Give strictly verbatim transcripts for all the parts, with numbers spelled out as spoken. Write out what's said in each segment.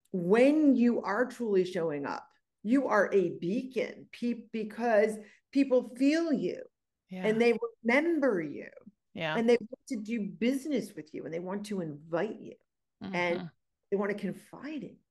when you are truly showing up, you are a beacon pe- because people feel you Yeah. and they remember you Yeah. and they want to do business with you and they want to invite you and Mm-hmm. they want to confide in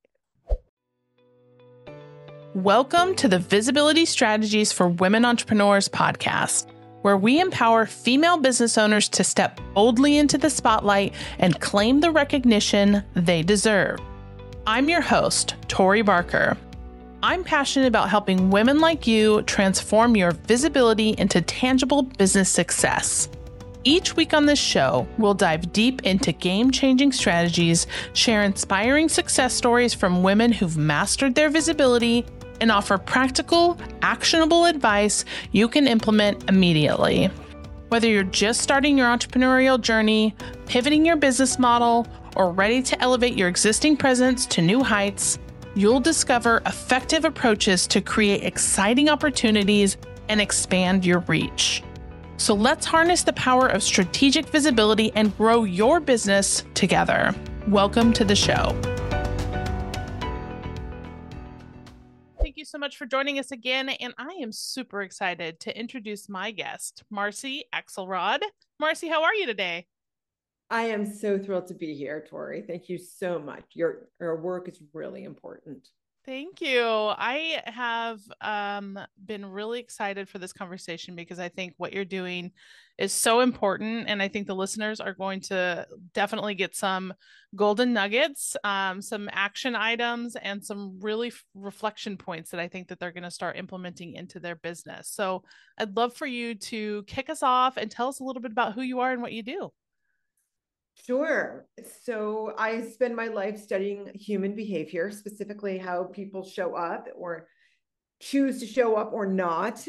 Welcome to the Visibility Strategies for Women Entrepreneurs podcast, where we empower female business owners to step boldly into the spotlight and claim the recognition they deserve. I'm your host, Tori Barker. I'm passionate about helping women like you transform your visibility into tangible business success. Each week on this show, we'll dive deep into game-changing strategies, share inspiring success stories from women who've mastered their visibility, and offer practical, actionable advice you can implement immediately. Whether you're just starting your entrepreneurial journey, pivoting your business model, or ready to elevate your existing presence to new heights, you'll discover effective approaches to create exciting opportunities and expand your reach. So let's harness the power of strategic visibility and grow your business together. Welcome to the show. Thank you so much for joining us again. And I am super excited to introduce my guest, Marcy Axelrod. Marcy, how are you today? I am so thrilled to be here, Tori. Thank you so much. Your, your work is really important. Thank you. I have um, been really excited for this conversation because I think what you're doing is so important. And I think the listeners are going to definitely get some golden nuggets, um, some action items, and some really f- reflection points that I think that they're going to start implementing into their business. So I'd love for you to kick us off and tell us a little bit about who you are and what you do. Sure. So I spend my life studying human behavior, specifically how people show up or choose to show up or not.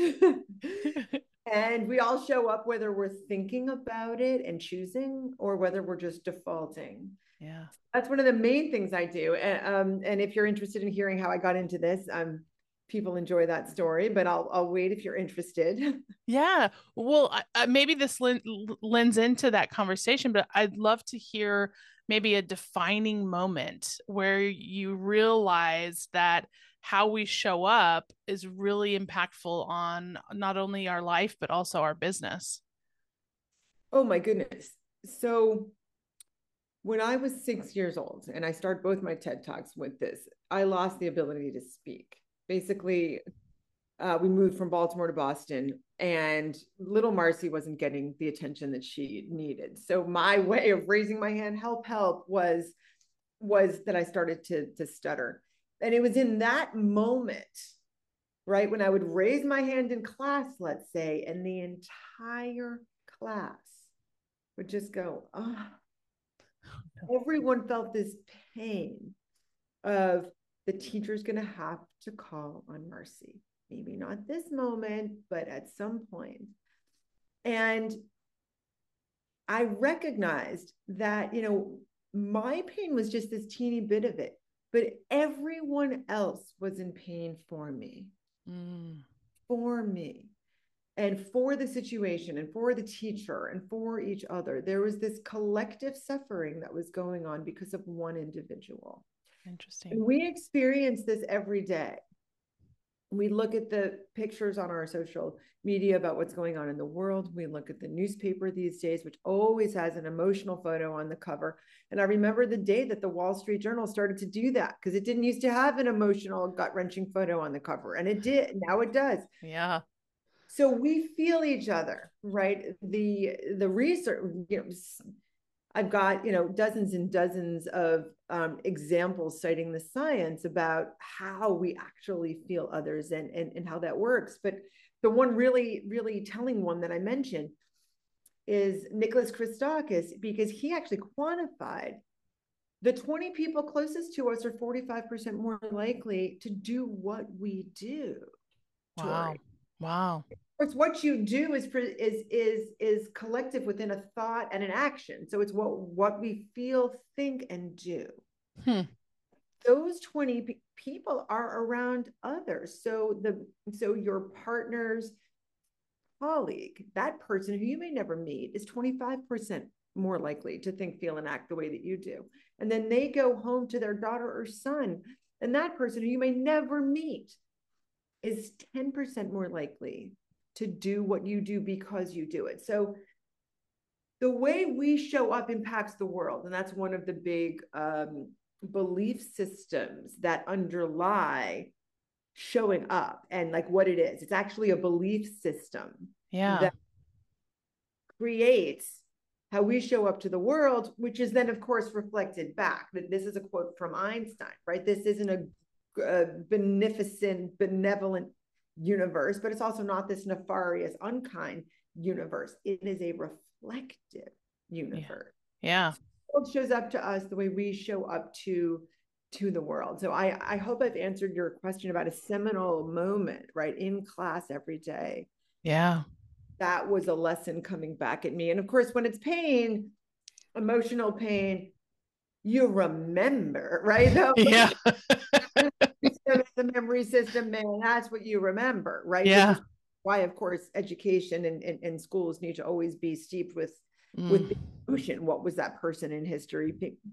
And we all show up whether we're thinking about it and choosing or whether we're just defaulting. Yeah. That's one of the main things I do. And, um, and if you're interested in hearing how I got into this, um, people enjoy that story, but I'll, I'll wait if you're interested. Yeah. Well, I, I, maybe this lin- lends into that conversation, but I'd love to hear maybe a defining moment where you realize that how we show up is really impactful on not only our life, but also our business. Oh my goodness. So when I was six years old, and I start both my TED Talks with this, I lost the ability to speak. Basically, uh, we moved from Baltimore to Boston, and little Marcy wasn't getting the attention that she needed. So my way of raising my hand, help, help, was was that I started to to stutter, and it was in that moment, right, when I would raise my hand in class, let's say, and the entire class would just go, oh. Everyone felt this pain of the teacher's going to have to call on Marcy. Maybe not this moment, but at some point. And I recognized that, you know, my pain was just this teeny bit of it, but everyone else was in pain for me, Mm, for me, and for the situation, and for the teacher, and for each other. There was this collective suffering that was going on because of one individual. interesting. And we experience this every day. We look at the pictures on our social media about what's going on in the world. We look at the newspaper these days, which always has an emotional photo on the cover. And I remember the day that the Wall Street Journal started to do that, because it didn't used to have an emotional, gut-wrenching photo on the cover. And it did. Now it does. Yeah. So we feel each other, right? The the research, you know, I've got, you know, dozens and dozens of um, examples citing the science about how we actually feel others and, and, and how that works. But the one really, really telling one that I mentioned is Nicholas Christakis, because he actually quantified the twenty people closest to us are forty-five percent more likely to do what we do, Wow. Tori. Wow. Course, what you do is is is is collective within a thought and an action. So it's what what we feel, think, and do. Hmm. Those twenty p- people are around others. So the so your partner's colleague, that person who you may never meet, is twenty-five percent more likely to think, feel, and act the way that you do. And then they go home to their daughter or son, and that person who you may never meet is ten percent more likely to do what you do because you do it. So the way we show up impacts the world. And that's one of the big um, belief systems that underlie showing up and like what it is. It's actually a belief system yeah. that creates how we show up to the world, which is then, of course, reflected back. This is a quote from Einstein, right? This isn't a, a beneficent, benevolent universe, but it's also not this nefarious, unkind universe. It is a reflective universe. Yeah. yeah. The world shows up to us the way we show up to to the world. So I, I hope I've answered your question about a seminal moment, right? In class every day. Yeah. That was a lesson coming back at me. And of course, when it's pain, emotional pain, you remember, right? Yeah. The memory system, man, that's what you remember, right? Yeah. Which is why, of course, education and, and, and schools need to always be steeped with, mm. with the emotion. What was that person in history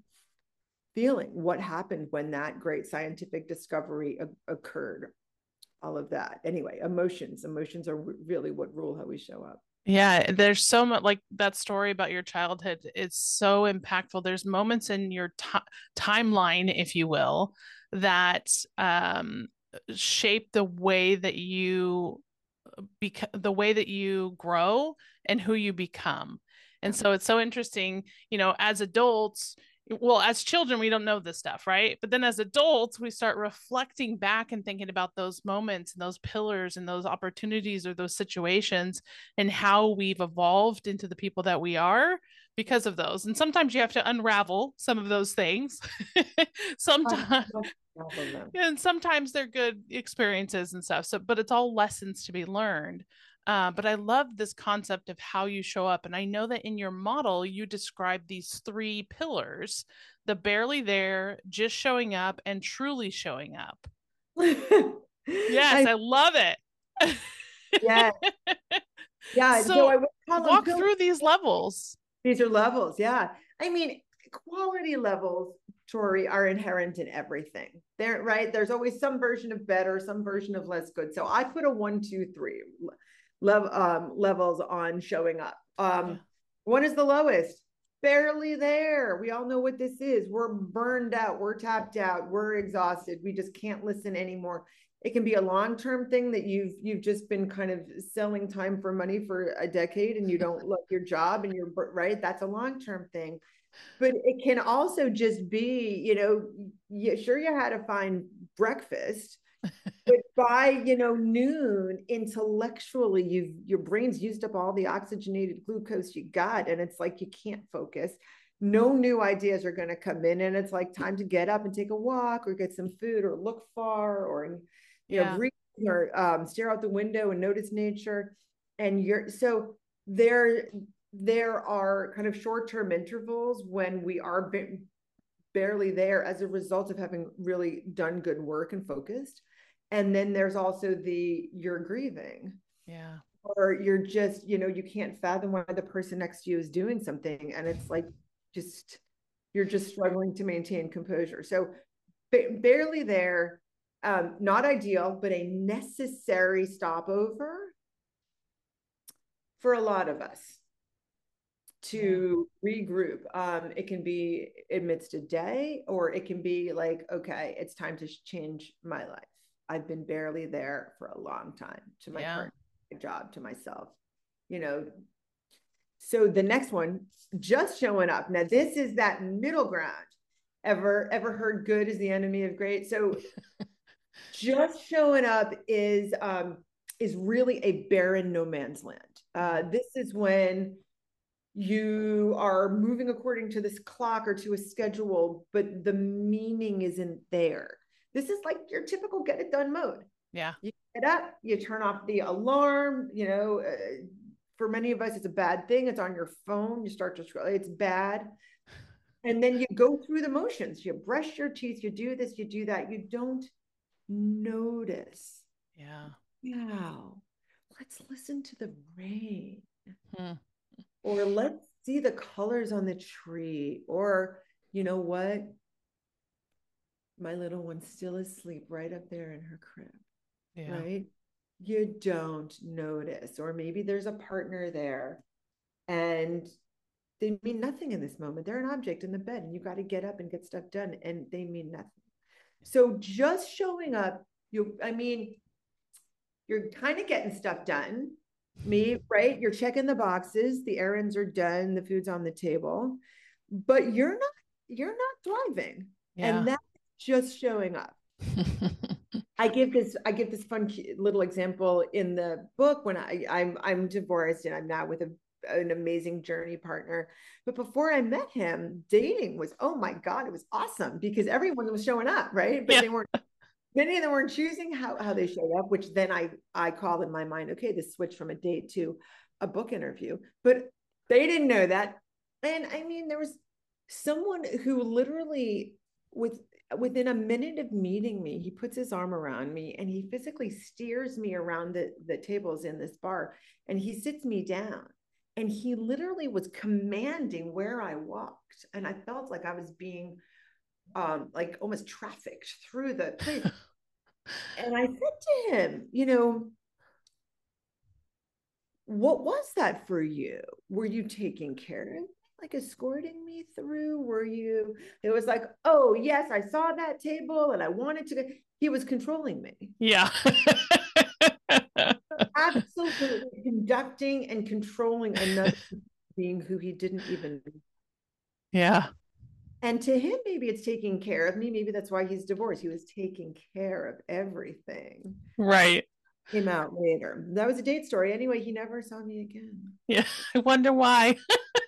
feeling? What happened when that great scientific discovery occurred? All of that. Anyway, emotions, emotions are really what rule how we show up. Yeah, there's so much, like that story about your childhood. It's so impactful. There's moments in your t- timeline, if you will, that um, shape the way that you bec- the way that you grow and who you become. And so it's so interesting, you know, as adults, well, as children, we don't know this stuff, right? But then as adults, we start reflecting back and thinking about those moments and those pillars and those opportunities or those situations and how we've evolved into the people that we are because of those. And sometimes you have to unravel some of those things. Sometimes, and sometimes they're good experiences and stuff. So, but it's all lessons to be learned. Uh, but I love this concept of how you show up. And I know that in your model, you describe these three pillars, the barely there, just showing up, and truly showing up. Yes, I, I love it. Yeah. Yeah. So, so I would call walk them through these levels. These are levels. Yeah. I mean, quality levels, Tori, are inherent in everything. There, right? There's always some version of better, some version of less good. So I put a one, two, three level um, levels on showing up. Um, yeah. One is the lowest, barely there. We all know what this is. We're burned out. We're tapped out. We're exhausted. We just can't listen anymore. It can be a long-term thing that you've you've just been kind of selling time for money for a decade and you don't love your job and you're right. That's a long-term thing. But it can also just be, you know, you, sure you had to find breakfast, but by, you know, noon, intellectually, you've your brain's used up all the oxygenated glucose you got, and it's like you can't focus. No new ideas are going to come in, and it's like time to get up and take a walk or get some food or look far or, you yeah. know, breathe or um, stare out the window and notice nature. And you're so there. There are kind of short-term intervals when we are ba- barely there as a result of having really done good work and focused. And then there's also the you're grieving. Yeah. Or you're just, you know, you can't fathom why the person next to you is doing something. And it's like, just, you're just struggling to maintain composure. So ba- barely there, um, not ideal, but a necessary stopover for a lot of us to yeah. regroup. Um, it can be amidst a day, or it can be like, okay, it's time to change my life. I've been barely there for a long time to my yeah. current job, to myself, you know. So the next one, just showing up. Now, this is that middle ground. Ever, ever heard good is the enemy of great? So just showing up is, um, is really a barren no man's land. Uh, this is when you are moving according to this clock or to a schedule, but the meaning isn't there. This is like your typical get it done mode. Yeah. You get up, you turn off the alarm, you know, uh, for many of us, it's a bad thing. It's on your phone. You start to scroll. It's bad. And then you go through the motions. You brush your teeth. You do this, you do that. You don't notice. Yeah. Wow. Let's listen to the rain. Hmm. Or let's see the colors on the tree, or you know what? My little one's still asleep right up there in her crib, yeah. Right? You don't notice, or maybe there's a partner there and they mean nothing in this moment. They're an object in the bed and you got to get up and get stuff done and they mean nothing. So just showing up, you, I mean, you're kind of getting stuff done. Me, right? You're checking the boxes, the errands are done, the food's on the table, but you're not, you're not thriving. Yeah. And that's just showing up. I give this, I give this fun little example in the book when I, I'm, I'm divorced and I'm now with a, an amazing journey partner. But before I met him, dating was, oh my God, it was awesome because everyone was showing up, right? But yeah. they weren't, many of them weren't choosing how, how they showed up, which then I, I call in my mind, okay, this switch from a date to a book interview, but they didn't know that. And I mean, there was someone who literally with, within a minute of meeting me, he puts his arm around me and he physically steers me around the, the tables in this bar and he sits me down and he literally was commanding where I walked. And I felt like I was being um, like almost trafficked through the place. And I said to him, you know, what was that for you? Were you taking care of me? Like escorting me through? Were you, it was like, oh yes, I saw that table and I wanted to, he was controlling me. Yeah. Absolutely conducting and controlling another being who he didn't even. Yeah. And to him, maybe it's taking care of me. Maybe that's why he's divorced. He was taking care of everything. Right. Came out later. That was a date story. Anyway, he never saw me again. Yeah. I wonder why.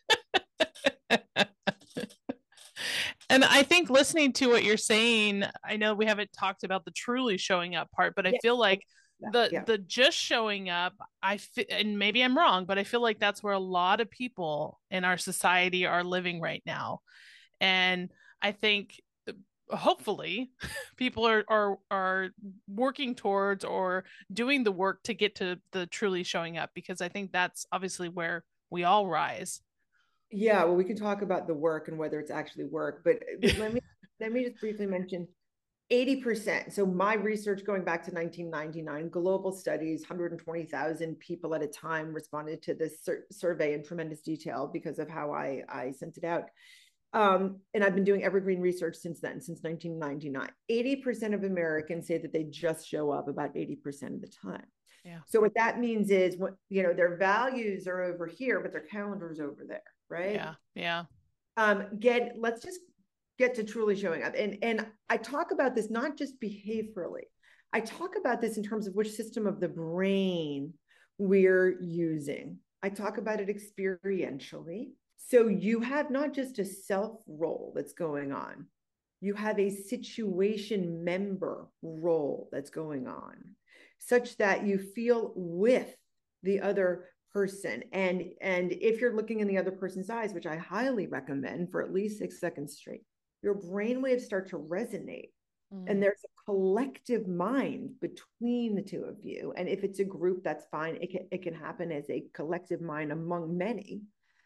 And I think listening to what you're saying, I know we haven't talked about the truly showing up part, but I yeah. feel like yeah. the yeah. the just showing up, I fi- and maybe I'm wrong, but I feel like that's where a lot of people in our society are living right now. And I think hopefully people are are are working towards or doing the work to get to the truly showing up, because I think that's obviously where we all rise. Yeah, well, we can talk about the work and whether it's actually work, but, but let me let me just briefly mention eighty percent. So my research going back to nineteen ninety-nine, global studies, one hundred twenty thousand people at a time responded to this sur- survey in tremendous detail because of how I, I sent it out. Um, and I've been doing evergreen research since then, since nineteen ninety-nine. eighty percent of Americans say that they just show up about eighty percent of the time. Yeah. So what that means is, what, you know, their values are over here, but their calendar's over there. Right. Yeah. Yeah. Um, get, let's just get to truly showing up. And, and I talk about this, not just behaviorally. I talk about this in terms of which system of the brain we're using. I talk about it experientially. So you have not just a self role that's going on. You have a situation member role that's going on, such that you feel with the other person. And, and if you're looking in the other person's eyes, which I highly recommend for at least six seconds straight, your brain waves start to resonate. Mm. And there's a collective mind between the two of you. And if it's a group, that's fine. It can, it can happen as a collective mind among many.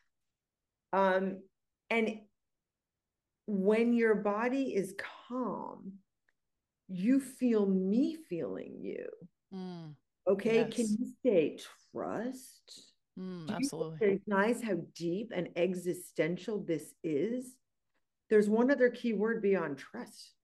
Um, and when your body is calm, you feel me feeling you. Mm. Okay, yes. Can you say trust? Mm, absolutely. Recognize how deep and existential this is. There's one other key word beyond trust: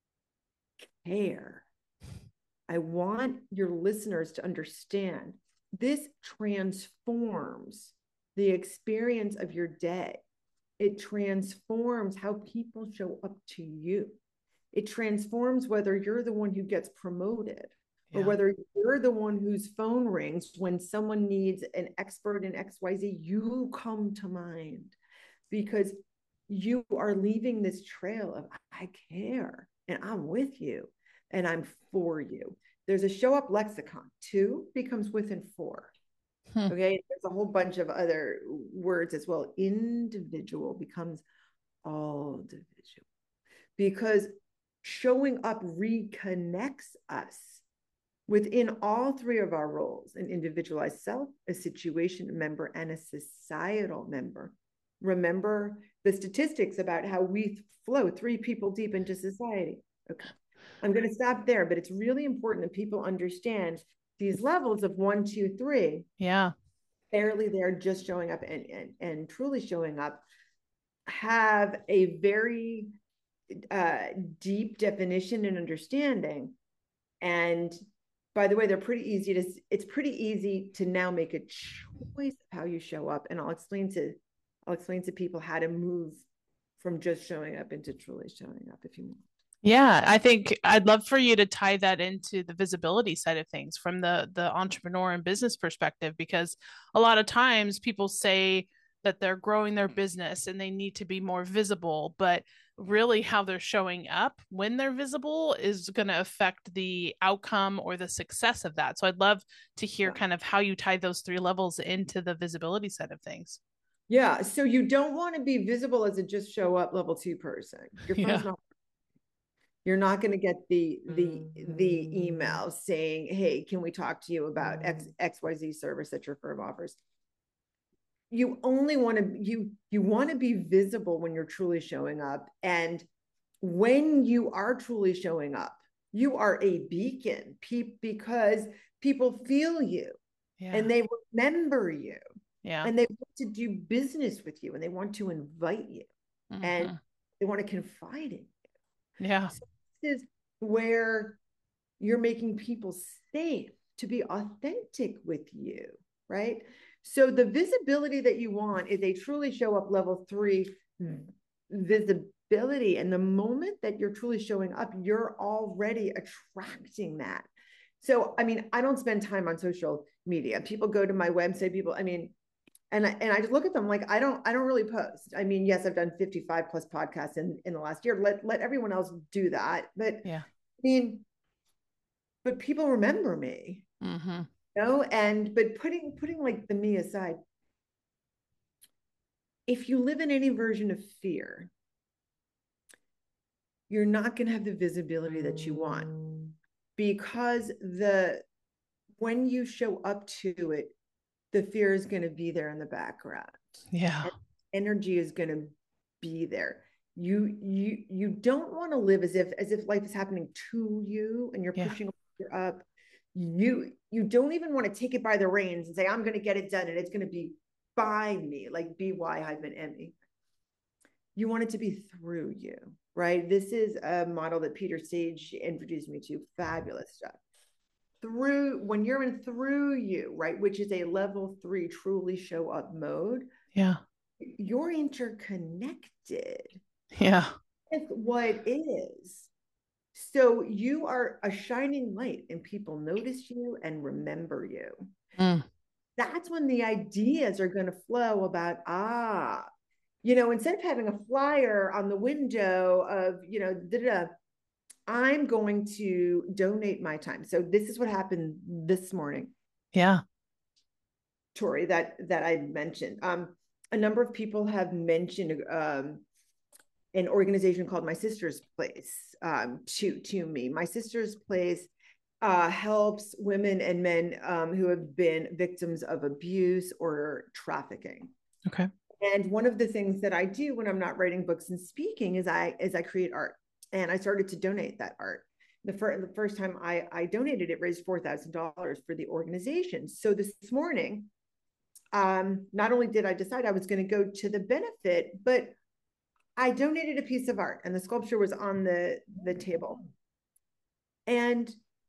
care. I want your listeners to understand this transforms the experience of your day. It transforms how people show up to you. It transforms whether you're the one who gets promoted. Yeah. Or whether you're the one whose phone rings when someone needs an expert in X Y Z, you come to mind because you are leaving this trail of, I care and I'm with you and I'm for you. There's a show up lexicon. Two becomes with and for. Hmm. Okay. There's a whole bunch of other words as well. Individual becomes all individual, because showing up reconnects us within all three of our roles: an individualized self, a situation member, and a societal member. remember the statistics about how we flow three people deep into society. Okay. I'm going to stop there, but it's really important that people understand these levels of one, two, three. Yeah. Barely there, just showing up and, and, and truly showing up, have a very uh, deep definition and understanding. And by the way, they're pretty easy to, it's pretty easy to now make a choice of how you show up. And I'll explain to, I'll explain to people how to move from just showing up into truly showing up if you want. Yeah, I think I'd love for you to tie that into the visibility side of things from the the entrepreneur and business perspective, because a lot of times people say that they're growing their business and they need to be more visible, but really how they're showing up when they're visible is going to affect the outcome or the success of that. So I'd love to hear kind of how you tie those three levels into the visibility side of things. Yeah, so you don't want to be visible as a just show up level two person. Your phone's Yeah. not. You're not going to get the the the email saying, "Hey, can we talk to you about X XYZ service that your firm offers?" You only want to you you want to be visible when you're truly showing up, and when you are truly showing up, you are a beacon pe- because people feel you, yeah. and they remember you, yeah. and they want to do business with you, and they want to invite you, mm-hmm. and they want to confide in you. Yeah. So this is where you're making people safe to be authentic with you, right? So the visibility that you want is a truly show up level three visibility. And the moment that you're truly showing up, you're already attracting that. So, I mean, I don't spend time on social media. People go to my website, people, I mean, and I, and I just look at them like, I don't, I don't really post. I mean, yes, I've done fifty-five plus podcasts in, in the last year. Let, let everyone else do that. But yeah, I mean, but people remember me, mm-hmm. you know, and, but putting, putting like the me aside, if you live in any version of fear, you're not going to have the visibility that you want, because the, when you show up to it, the fear is going to be there in the background. Yeah. And energy is going to be there. You, you, you don't want to live as if, as if life is happening to you and you're yeah. pushing up. You, you don't even want to take it by the reins and say, I'm going to get it done and it's going to be by me, like B Y hyphen M E. You want it to be through you, right? This is a model that Peter Sage introduced me to. Fabulous stuff. Through, when you're in through you, right, which is a level three truly show up mode. Yeah. You're interconnected. Yeah. With what is. So you are a shining light and people notice you and remember you. Mm. That's when the ideas are going to flow about, ah, you know, instead of having a flyer on the window of, you know, da-da, I'm going to donate my time. So this is what happened this morning. Yeah. Tori, that, that I mentioned. Um, a number of people have mentioned um, an organization called My Sister's Place um, to, to me. My Sister's Place uh, helps women and men um, who have been victims of abuse or trafficking. Okay. And one of the things that I do when I'm not writing books and speaking is I, is I create art. And I started to donate that art. The, fir- the first time I, I donated it, raised four thousand dollars for the organization. So this morning, um, not only did I decide I was going to go to the benefit, but I donated a piece of art and the sculpture was on the, the table. And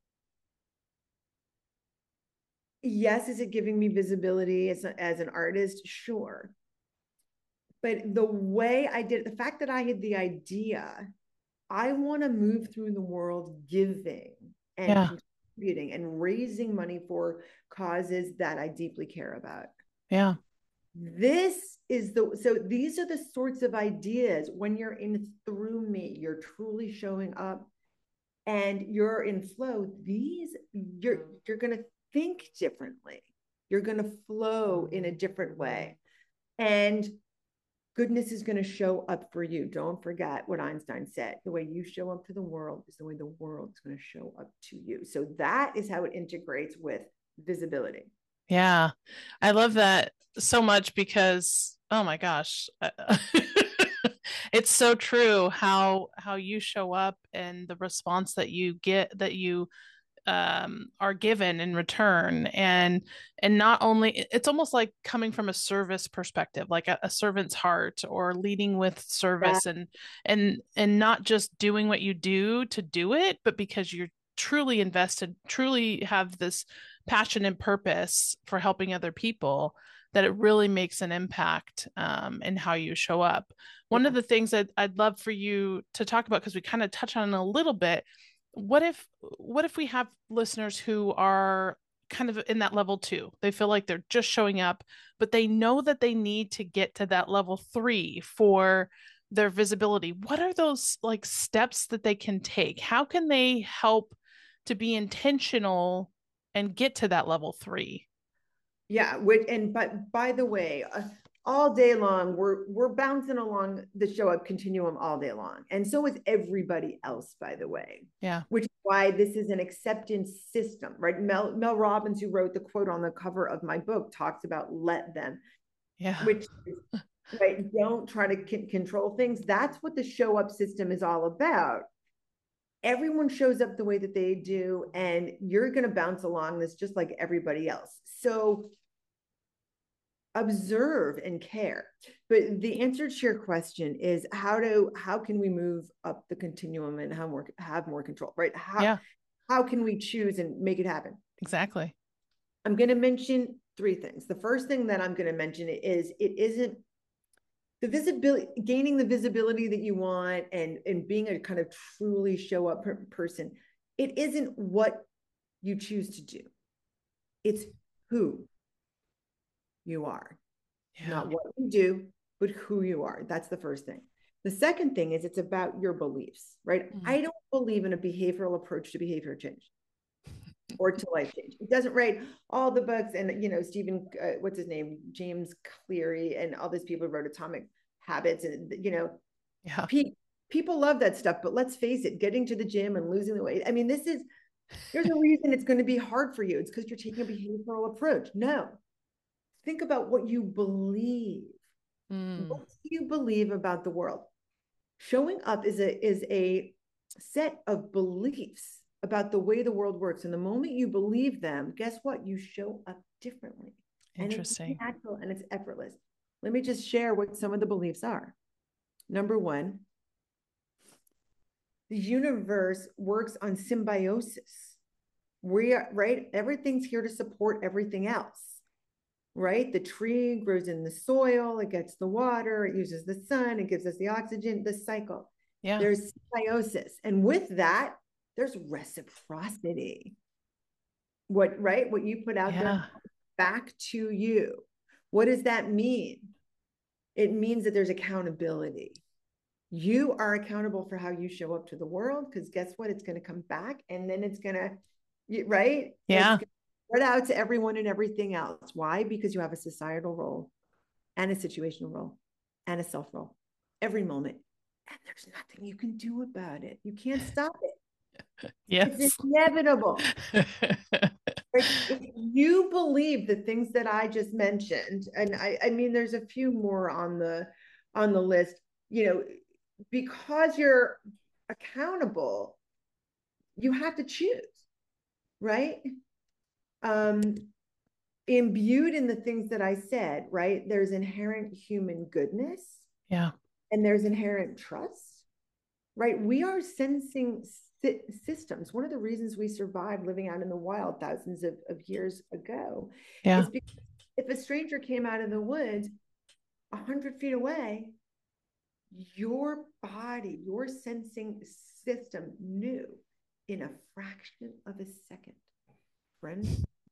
yes, is it giving me visibility as, a, as an artist? Sure. But the way I did it, the fact that I had the idea, I want to move through the world giving and yeah. contributing and raising money for causes that I deeply care about. Yeah. This is the, so these are the sorts of ideas when you're in through me, you're truly showing up and you're in flow. These, you're, you're going to think differently. You're going to flow in a different way. And goodness is going to show up for you. Don't forget what Einstein said. The way you show up to the world is the way the world is going to show up to you. So that is how it integrates with visibility. Yeah. I love that so much because oh my gosh. It's so true how how you show up and the response that you get, that you um, are given in return. And and not only, it's almost like coming from a service perspective, like a, a servant's heart, or leading with Yeah. service, and and and not just doing what you do to do it, but because you're truly invested, truly have this passion and purpose for helping other people, that it really makes an impact um, in how you show up. One of Yeah. the things that I'd love for you to talk about, because we kind of touch on it a little bit, what if what if we have listeners who are kind of in that level two? They feel like they're just showing up, but they know that they need to get to that level three for their visibility. What are those like steps that they can take? How can they help to be intentional and get to that level three? Yeah, which and but by the way, uh, all day long we're we're bouncing along the show up continuum all day long, and so is everybody else. By the way, Yeah. which is why this is an acceptance system, right? Mel Mel Robbins, who wrote the quote on the cover of my book, talks about "let them," Yeah. which is, right? Don't try to c- control things. That's what the show up system is all about. Everyone shows up the way that they do, and you're going to bounce along this just like everybody else. So observe and care. But the answer to your question is how do how can we move up the continuum and how more have more control, right? How Yeah, how can we choose and make it happen? exactly. I'm going to mention three things. The first thing that I'm going to mention is it isn't the visibility, gaining the visibility that you want, and and being a kind of truly show up per- person. It isn't what you choose to do. It's who you are, Yeah. not what you do, but who you are. That's the first thing. The second thing is it's about your beliefs, right? Mm. I don't believe in a behavioral approach to behavior change or to life change. It doesn't write all the books, and you know, Stephen, uh, what's his name, James Cleary, and all these people who wrote Atomic Habits, and you know, Yeah. pe- people love that stuff. But let's face it, getting to the gym and losing the weight. I mean, this is there's a reason it's going to be hard for you. It's because you're taking a behavioral approach. No, think about what you believe. Mm. What do you believe about the world? Showing up is a is a set of beliefs about the way the world works. And the moment you believe them, guess what? You show up differently. And it's Interesting. natural and it's effortless. Let me just share what some of the beliefs are. Number one, the universe works on symbiosis. We are right, everything's here to support everything else. Right? The tree grows in the soil, it gets the water, it uses the sun, it gives us the oxygen, the cycle. Yeah. There's symbiosis. And with that, there's reciprocity. What, right? What you put out Yeah. there back to you. What does that mean? It means that there's accountability. You are accountable for how you show up to the world, because guess what? It's going to come back, and then it's going to, right? Yeah. It's spread out to everyone and everything else. Why? Because you have a societal role and a situational role and a self role every moment. And there's nothing you can do about it. You can't stop it. Yes. It's inevitable. Right? If you believe the things that I just mentioned, and I, I mean, there's a few more on the on the list, you know, because you're accountable, you have to choose, right? Um, imbued in the things that I said, right? There's inherent human goodness. Yeah. And there's inherent trust, right? We are sensing si- systems. One of the reasons we survived living out in the wild thousands of, of years ago Yeah. is because if a stranger came out of the woods a hundred feet away, your body, your sensing system knew in a fraction of a second, friend.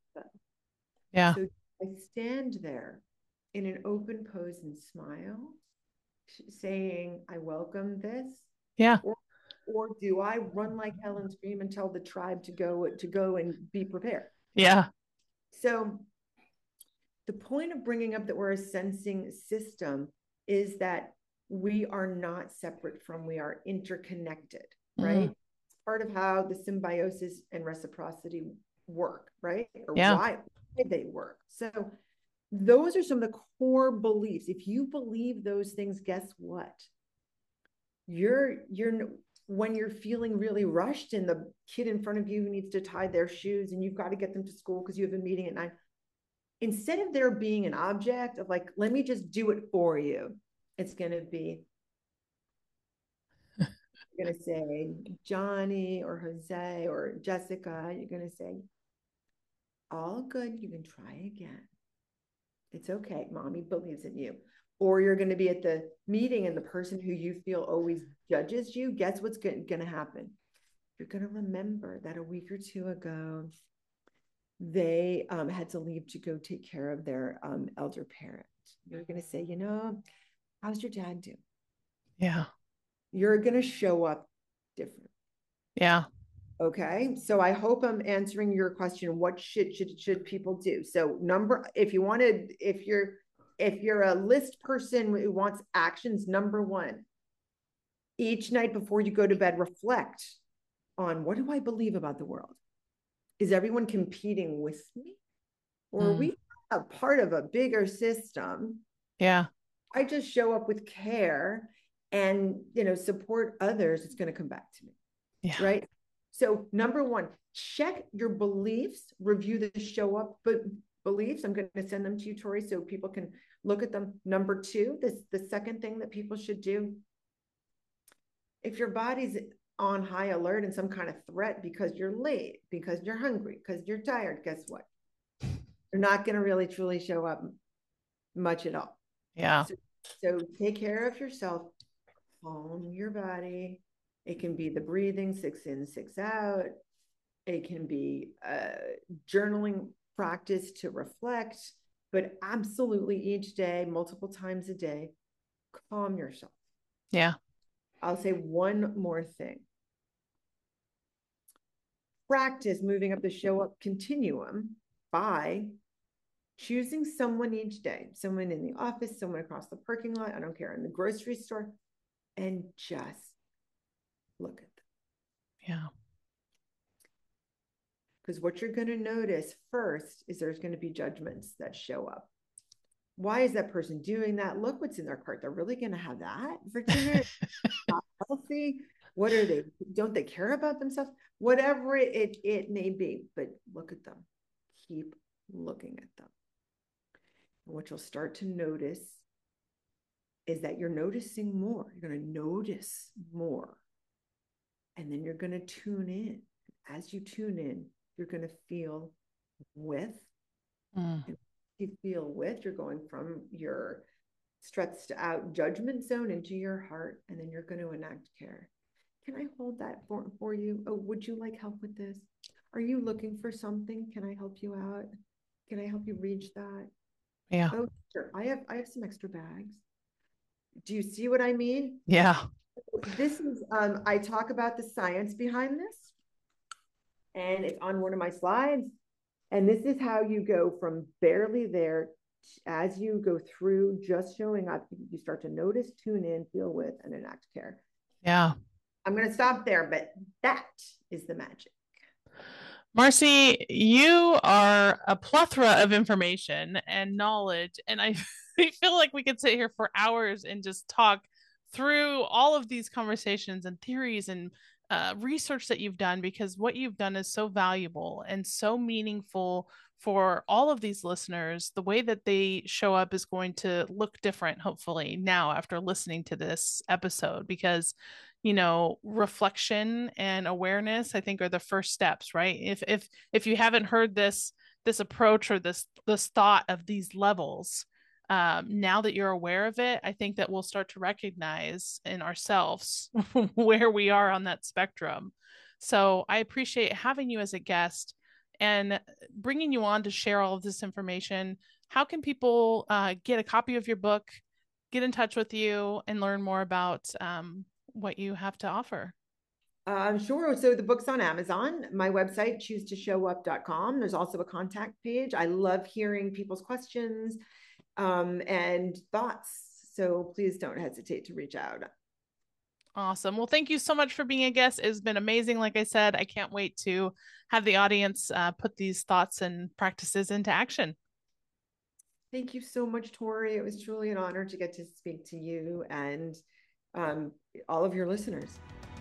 Yeah. So I stand there in an open pose and smile, saying, I welcome this. Yeah. Or, or do I run like hell and scream and tell the tribe to go to go and be prepared? Yeah. So the point of bringing up that we're a sensing system is that we are not separate from, we are interconnected, right? Mm. It's part of how the symbiosis and reciprocity work, right? Or Yeah. why they work. So those are some of the core beliefs. If you believe those things, guess what? You're, you're, when you're feeling really rushed and the kid in front of you needs to tie their shoes and you've got to get them to school because you have a meeting at nine, instead of there being an object of like, let me just do it for you, it's going to be, you're going to say Johnny or Jose or Jessica. You're going to say, all good. You can try again. It's okay. Mommy believes in you. Or you're going to be at the meeting and the person who you feel always judges you, guess what's going to happen? You're going to remember that a week or two ago, they um, had to leave to go take care of their um, elder parent. You're going to say, you know, how's your dad doing? Yeah. You're going to show up different. Yeah. Okay. So I hope I'm answering your question. What should, should, should people do? So number, if you wanted, if you're, if you're a list person who wants actions, number one, each night before you go to bed, reflect on, what do I believe about the world? Is everyone competing with me? Or mm. are we a part of a bigger system? Yeah. I just show up with care and, you know, support others. It's going to come back to me. Yeah. Right. So number one, check your beliefs, review the show up but beliefs. I'm going to send them to you, Tori, so people can look at them. Number two, this the second thing that people should do. If your body's on high alert and some kind of threat because you're late, because you're hungry, because you're tired, guess what? You're not going to really truly show up much at all. Yeah. So, so take care of yourself, calm your body. It can be the breathing, six in, six out. It can be a journaling practice to reflect, but absolutely each day, multiple times a day, calm yourself. Yeah. I'll say one more thing. Practice moving up the show up continuum by choosing someone each day, someone in the office, someone across the parking lot, I don't care, in the grocery store, and just look at them. Yeah. Because what you're going to notice first is there's going to be judgments that show up. Why is that person doing that? Look what's in their cart. They're really going to have that for dinner? Not healthy. What are they? Don't they care about themselves? Whatever it, it may be, but look at them. Keep looking at them. And what you'll start to notice is that you're noticing more. You're going to notice more. And then you're going to tune in. As you tune in, you're going to feel with. Mm. And you feel with, you're going from your stretched out judgment zone into your heart, and then you're going to enact care. Can I hold that for, for you? Oh, would you like help with this? Are you looking for something? Can I help you out? Can I help you reach that? Yeah. Oh, sure. I have I have some extra bags. Do you see what I mean? Yeah. This is um I talk about the science behind this, and it's on one of my slides. And this is how you go from barely there as you go through just showing up. You start to notice, tune in, feel with, and enact care. Yeah. I'm going to stop there, but that is the magic. Marcy, you are a plethora of information and knowledge, and I feel like we could sit here for hours and just talk through all of these conversations and theories and uh, research that you've done, because what you've done is so valuable and so meaningful for all of these listeners. The way that they show up is going to look different, hopefully, now after listening to this episode, because you know, reflection and awareness, I think, are the first steps, right? If if if you haven't heard this this approach or this this thought of these levels, um, now that you're aware of it, I think that we'll start to recognize in ourselves where we are on that spectrum. So I appreciate having you as a guest and bringing you on to share all of this information. How can people uh, get a copy of your book, get in touch with you, and learn more about um, what you have to offer? Um, sure. So the book's on Amazon. My website, choose to show up dot com. There's also a contact page. I love hearing people's questions um, and thoughts. So please don't hesitate to reach out. Awesome. Well, thank you so much for being a guest. It's been amazing. Like I said, I can't wait to have the audience uh, put these thoughts and practices into action. Thank you so much, Tori. It was truly an honor to get to speak to you and um, all of your listeners.